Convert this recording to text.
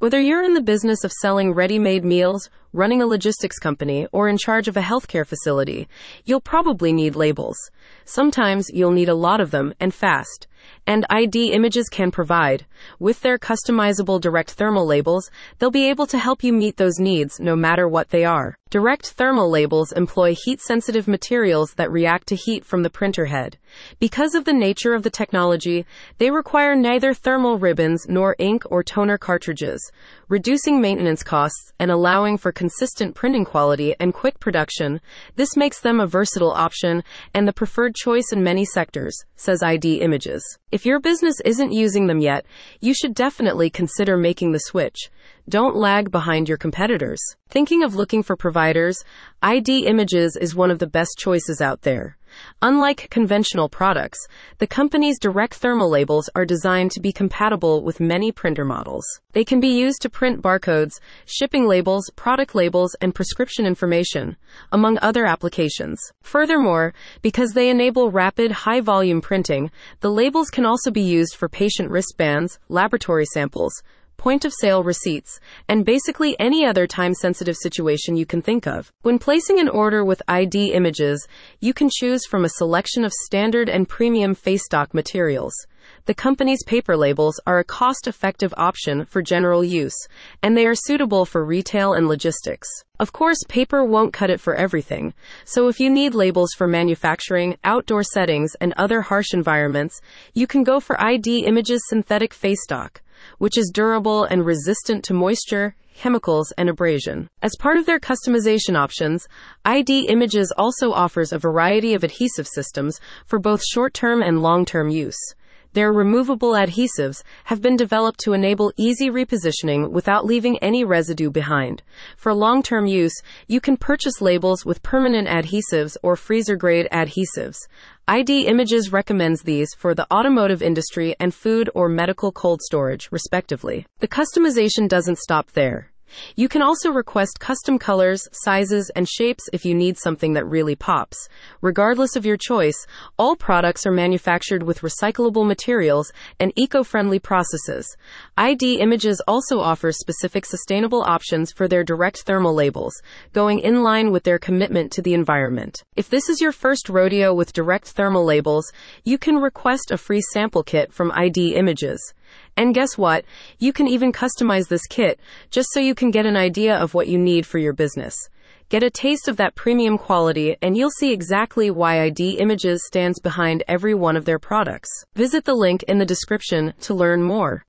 Whether you're in the business of selling ready-made meals, running a logistics company, or in charge of a healthcare facility, you'll probably need labels. Sometimes you'll need a lot of them, and fast. And ID Images can provide. With their customizable direct thermal labels, they'll be able to help you meet those needs no matter what they are. Direct thermal labels employ heat-sensitive materials that react to heat from the printer head. Because of the nature of the technology, they require neither thermal ribbons nor ink or toner cartridges, reducing maintenance costs and allowing for consistent printing quality and quick production. This makes them a versatile option and the preferred choice in many sectors, says ID Images. If your business isn't using them yet, you should definitely consider making the switch. Don't lag behind your competitors. Thinking of looking for providers? ID Images is one of the best choices out there. Unlike conventional products, the company's direct thermal labels are designed to be compatible with many printer models. They can be used to print barcodes, shipping labels, product labels, and prescription information, among other applications. Furthermore, because they enable rapid, high-volume printing, the labels can also be used for patient wristbands, laboratory samples, point-of-sale receipts, and basically any other time-sensitive situation you can think of. When placing an order with ID Images, you can choose from a selection of standard and premium face stock materials. The company's paper labels are a cost-effective option for general use, and they are suitable for retail and logistics. Of course, paper won't cut it for everything, so if you need labels for manufacturing, outdoor settings, and other harsh environments, you can go for ID Images synthetic face stock, which is durable and resistant to moisture, chemicals, and abrasion. As part of their customization options, ID Images also offers a variety of adhesive systems for both short-term and long-term use. Their removable adhesives have been developed to enable easy repositioning without leaving any residue behind. For long-term use, you can purchase labels with permanent adhesives or freezer-grade adhesives. ID Images recommends these for the automotive industry and food or medical cold storage, respectively. The customization doesn't stop there. You can also request custom colors, sizes, and shapes if you need something that really pops. Regardless of your choice, all products are manufactured with recyclable materials and eco-friendly processes. ID Images also offers specific sustainable options for their direct thermal labels, going in line with their commitment to the environment. If this is your first rodeo with direct thermal labels, you can request a free sample kit from ID Images. And guess what? You can even customize this kit just so you can get an idea of what you need for your business. Get a taste of that premium quality and you'll see exactly why ID Images stands behind every one of their products. Visit the link in the description to learn more.